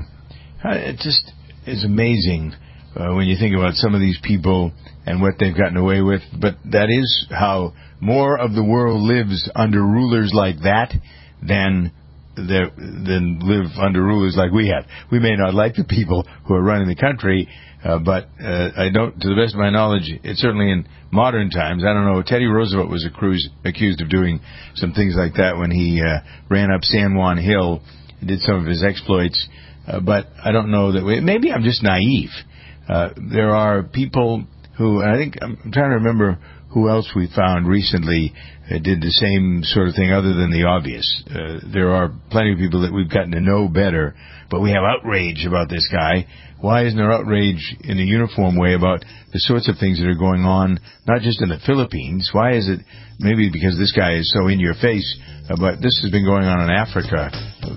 S3: It just is amazing uh, when you think about some of these people and what they've gotten away with. But that is how more of the world lives under rulers like that than the, than live under rulers like we have. We may not like the people who are running the country, uh, but uh, I don't, to the best of my knowledge, it's certainly in modern times. I don't know. Teddy Roosevelt was accused, accused of doing some things like that when he uh, ran up San Juan Hill. He did some of his exploits, uh, but I don't know that we, maybe I'm just naive. Uh, there are people who, and I think, I'm, I'm trying to remember who else we found recently uh, did the same sort of thing other than the obvious. Uh, there are plenty of people that we've gotten to know better, but we have outrage about this guy. Why isn't there outrage in a uniform way about the sorts of things that are going on, not just in the Philippines? Why is it, maybe because this guy is so in your face, uh, but this has been going on in Africa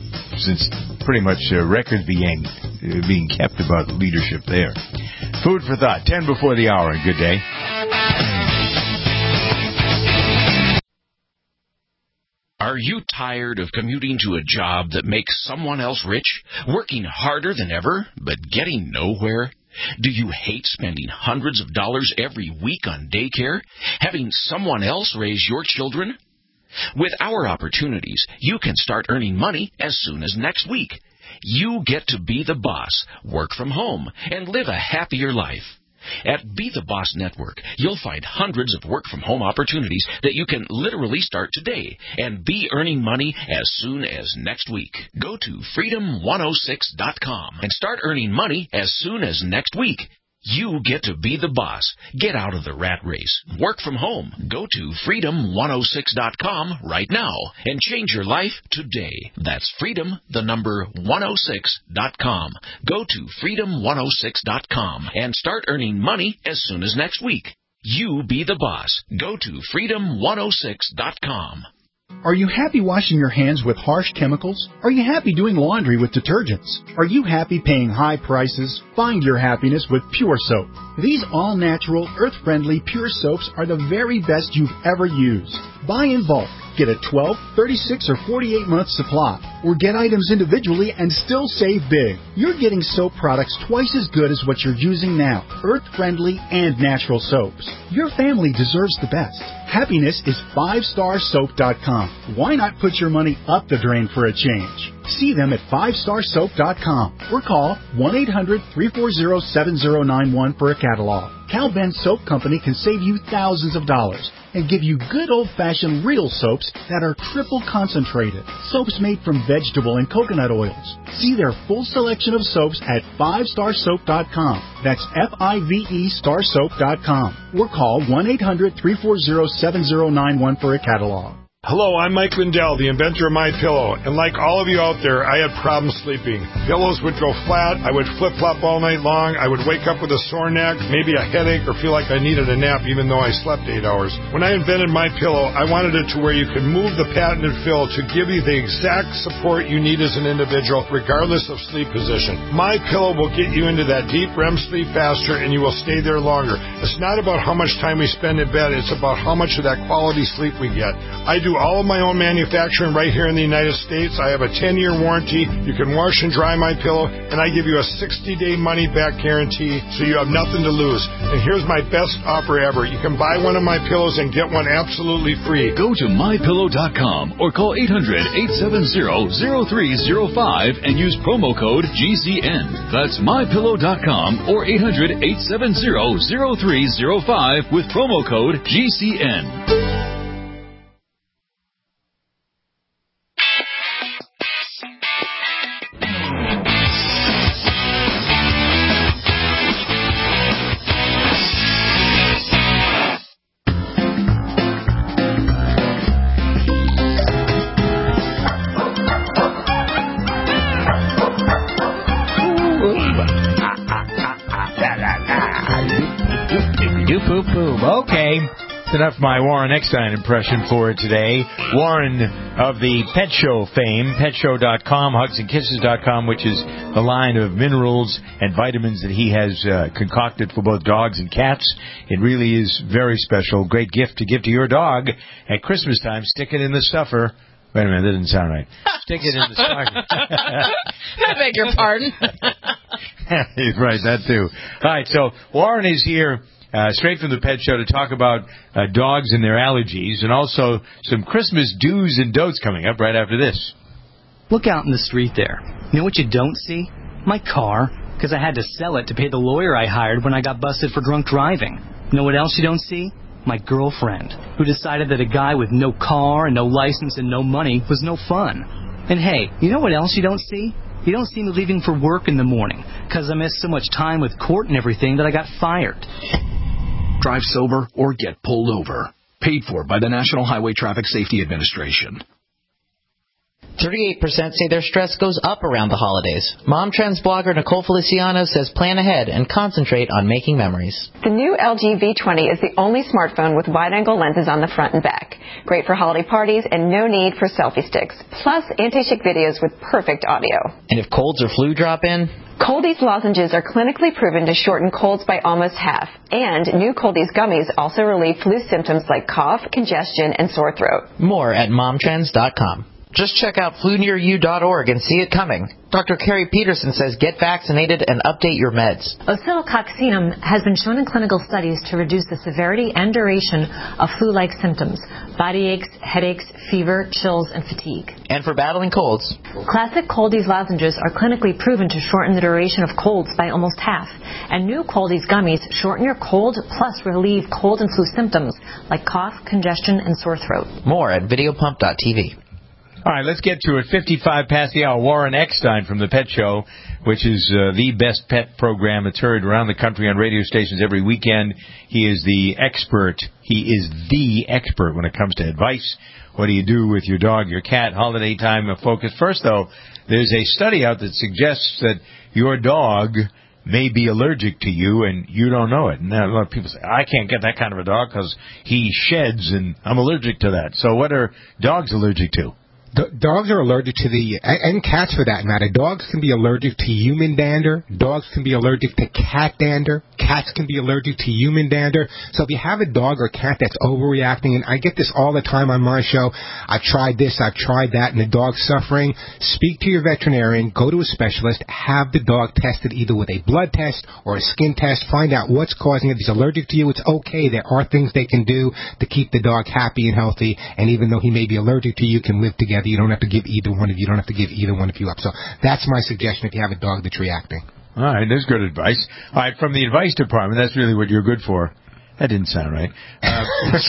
S3: since pretty much uh, records being, uh, being kept about leadership there. Food for thought, ten before the hour, and good day.
S23: Are you tired of commuting to a job that makes someone else rich, working harder than ever, but getting nowhere? Do you hate spending hundreds of dollars every week on daycare, having someone else raise your children? With our opportunities, you can start earning money as soon as next week. You get to be the boss, work from home, and live a happier life. At Be the Boss Network, you'll find hundreds of work-from-home opportunities that you can literally start today and be earning money as soon as next week. Go to freedom one oh six dot com and start earning money as soon as next week. You get to be the boss. Get out of the rat race. Work from home. Go to freedom one oh six dot com right now and change your life today. That's freedom, the number one oh six dot com. Go to freedom one oh six dot com and start earning money as soon as next week. You be the boss. Go to freedom one oh six dot com.
S6: Are you happy washing your hands with harsh chemicals? Are you happy doing laundry with detergents? Are you happy paying high prices? Find your happiness with Pure Soap. These all-natural, earth-friendly Pure Soaps are the very best you've ever used. Buy in bulk. Get a twelve, thirty-six, or forty-eight month supply. Or get items individually and still save big. You're getting soap products twice as good as what you're using now. Earth-friendly and natural soaps. Your family deserves the best. Happiness is five star soap dot com. Why not put your money up the drain for a change? See them at five star soap dot com or call one eight hundred, three four zero, seven zero nine one for a catalog. Cal Ben Soap Company can save you thousands of dollars and give you good old-fashioned real soaps that are triple concentrated. Soaps made from vegetable and coconut oils. See their full selection of soaps at five star soap dot com. That's F I V E star soap dot com. Or call one eight hundred, three four zero, seven zero nine one for a catalog.
S13: Hello, I'm Mike Lindell, the inventor of MyPillow, and like all of you out there, I had problems sleeping. Pillows would go flat, I would flip-flop all night long, I would wake up with a sore neck, maybe a headache, or feel like I needed a nap even though I slept eight hours. When I invented MyPillow, I wanted it to where you could move the patented fill to give you the exact support you need as an individual, regardless of sleep position. MyPillow will get you into that deep R E M sleep faster, and you will stay there longer. It's not about how much time we spend in bed, it's about how much of that quality sleep we get. I do all of my own manufacturing right here in the United States. I have a ten year warranty. You can wash and dry my pillow, and I give you a sixty day money back guarantee, so you have nothing to lose. And here's my best offer ever. You can buy one of my pillows and get one absolutely free.
S14: Go to my pillow dot com or call eight hundred, eight seven zero, zero three zero five and use promo code G C N. That's my pillow dot com or eight hundred, eight seven zero, zero three zero five with promo code G C N.
S3: Okay, that's enough of my Warren Eckstein impression for today. Warren of the Pet Show fame, pet show dot com, hugs and kisses dot com, which is the line of minerals and vitamins that he has uh, concocted for both dogs and cats. It really is very special. Great gift to give to your dog at Christmas time. Stick it in the stuffer. Wait a minute, that didn't sound right. Stick it in the stocking.
S15: I beg your pardon.
S3: Right, that too. All right, so Warren is here. Uh, straight from the Pet Show to talk about uh, dogs and their allergies, and also some Christmas do's and don'ts coming up right after this.
S24: Look out in the street there. You know what you don't see? My car, because I had to sell it to pay the lawyer I hired when I got busted for drunk driving. You know what else you don't see? My girlfriend, who decided that a guy with no car and no license and no money was no fun. And hey, you know what else you don't see? You don't see me leaving for work in the morning, because I missed so much time with court and everything that I got fired.
S19: Drive sober or get pulled over. Paid for by the National Highway Traffic Safety Administration.
S25: thirty-eight percent say their stress goes up around the holidays. Mom Trends blogger Nicole Feliciano says plan ahead and concentrate on making memories.
S26: The new L G V twenty is the only smartphone with wide-angle lenses on the front and back. Great for holiday parties and no need for selfie sticks. Plus anti-shake videos with perfect audio.
S25: And if colds or flu drop in?
S26: Coldies lozenges are clinically proven to shorten colds by almost half. And new Coldies gummies also relieve flu symptoms like cough, congestion, and sore throat.
S25: More at mom trends dot com. Just check out flu near you dot org and see it coming. Doctor Carrie Peterson says get vaccinated and update your meds.
S27: Oscillococcinum has been shown in clinical studies to reduce the severity and duration of flu-like symptoms, body aches, headaches, fever, chills, and fatigue.
S25: And for battling colds,
S27: classic Coldies lozenges are clinically proven to shorten the duration of colds by almost half. And new Coldies gummies shorten your cold plus relieve cold and flu symptoms like cough, congestion, and sore throat.
S25: More at video pump dot t v.
S3: All right, let's get to it. fifty-five past the hour. Warren Eckstein from The Pet Show, which is uh, the best pet program. It's heard around the country on radio stations every weekend. He is the expert. He is the expert when it comes to advice. What do you do with your dog, your cat, holiday time of focus? First, though, there's a study out that suggests that your dog may be allergic to you and you don't know it. And a lot of people say, I can't get that kind of a dog because he sheds and I'm allergic to that. So what are dogs allergic to?
S4: D- dogs are allergic to the, and cats for that matter. Dogs can be allergic to human dander. Dogs can be allergic to cat dander. Cats can be allergic to human dander. So if you have a dog or cat that's overreacting, and I get this all the time on my show, I've tried this, I've tried that, and the dog's suffering, speak to your veterinarian, go to a specialist, have the dog tested either with a blood test or a skin test, find out what's causing it. If he's allergic to you, it's okay. There are things they can do to keep the dog happy and healthy, and even though he may be allergic to you, can live together. You don't have to give either one of you. You don't have to give either one of you up. So that's my suggestion if you have a dog that's reacting.
S3: All right, that's good advice. All right, from the advice department, that's really what you're good for. That didn't sound right. Uh,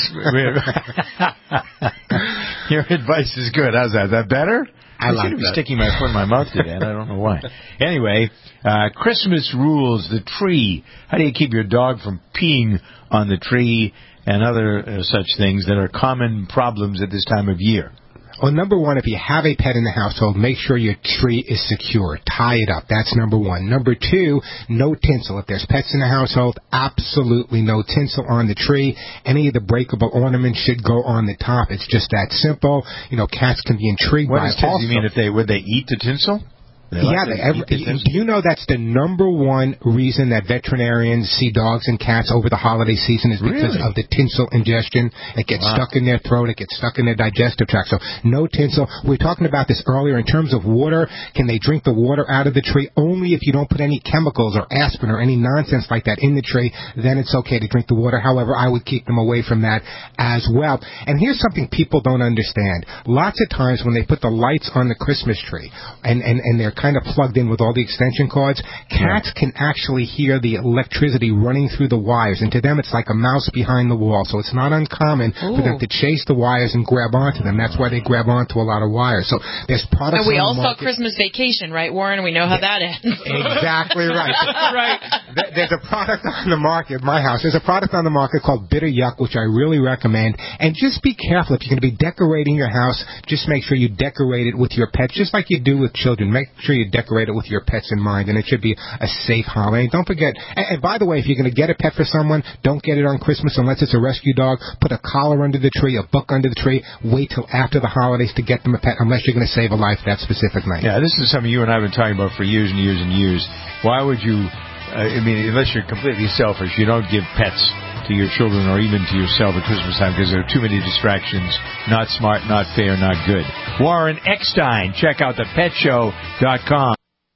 S3: your advice is good. How's that? Is that better?
S4: I, I like
S3: seem to be
S4: that.
S3: sticking my foot in my mouth today, and I don't know why. Anyway, uh, Christmas rules, the tree. How do you keep your dog from peeing on the tree and other uh, such things that are common problems at this time of year?
S4: Well, number one, if you have a pet in the household, make sure your tree is secure. Tie it up. That's number one. Number two, no tinsel. If there's pets in the household, absolutely no tinsel on the tree. Any of the breakable ornaments should go on the top. It's just that simple. You know, cats can be intrigued
S3: what
S4: by
S3: is tinsel?
S4: also.
S3: You mean if they would they eat the tinsel? They
S4: yeah,
S3: like
S4: they ever, do you know that's the number one reason that veterinarians see dogs and cats over the holiday season is because
S3: really?
S4: of the tinsel ingestion. It gets wow. stuck in their throat. It gets stuck in their digestive tract. So no tinsel. We were talking about this earlier in terms of water. Can they drink the water out of the tree? Only if you don't put any chemicals or aspirin or any nonsense like that in the tree, then it's okay to drink the water. However, I would keep them away from that as well. And here's something people don't understand. Lots of times when they put the lights on the Christmas tree and, and, and they're kind of plugged in with all the extension cords, cats can actually hear the electricity running through the wires, and to them it's like a mouse behind the wall, so it's not uncommon Ooh. for them to chase the wires and grab onto them. That's why they grab onto a lot of wires. So there's products
S15: and we
S4: on
S15: all
S4: the
S15: saw
S4: market.
S15: Christmas Vacation, right, Warren? We know how that ends.
S4: Exactly right.
S15: Right.
S4: There's a product on the market, my house, there's a product on the market called Bitter Yuck, which I really recommend, and just be careful. If you're going to be decorating your house, just make sure you decorate it with your pets, just like you do with children. Make sure you decorate it with your pets in mind, and it should be a safe holiday. Don't forget, and, and by the way, if you're going to get a pet for someone, don't get it on Christmas unless it's a rescue dog. Put a collar under the tree, a book under the tree. Wait till after the holidays to get them a pet, unless you're going to save a life that specific night.
S3: Yeah, this is something you and I have been talking about for years and years and years. Why would you, uh, I mean, unless you're completely selfish, you don't give pets to your children or even to yourself at Christmas time because there are too many distractions. Not smart, not fair, not good. Warren Eckstein. Check out the pet show dot com.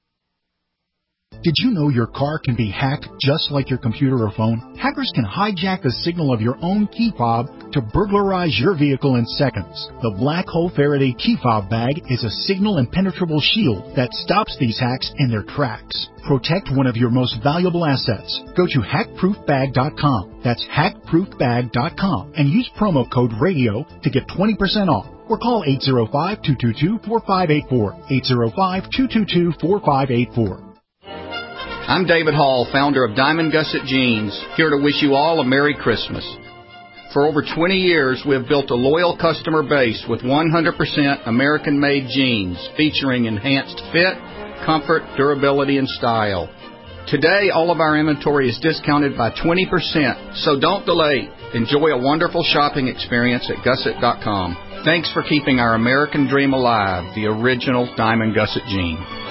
S6: Did you know your car can be hacked just like your computer or phone? Hackers can hijack the signal of your own key fob to burglarize your vehicle in seconds. The Black Hole Faraday key fob bag is a signal impenetrable shield that stops these hacks in their tracks. Protect one of your most valuable assets. Go to hack proof bag dot com. That's hack proof bag dot com and use promo code RADIO to get twenty percent off. Or call eight zero five, two two two, four five eight four. eight zero five, two two two, four five eight four.
S12: I'm David Hall, founder of Diamond Gusset Jeans, here to wish you all a Merry Christmas. For over twenty years, we have built a loyal customer base with one hundred percent American-made jeans featuring enhanced fit, comfort, durability, and style. Today, all of our inventory is discounted by twenty percent, so don't delay. Enjoy a wonderful shopping experience at Gusset dot com. Thanks for keeping our American dream alive, the original Diamond Gusset Jean.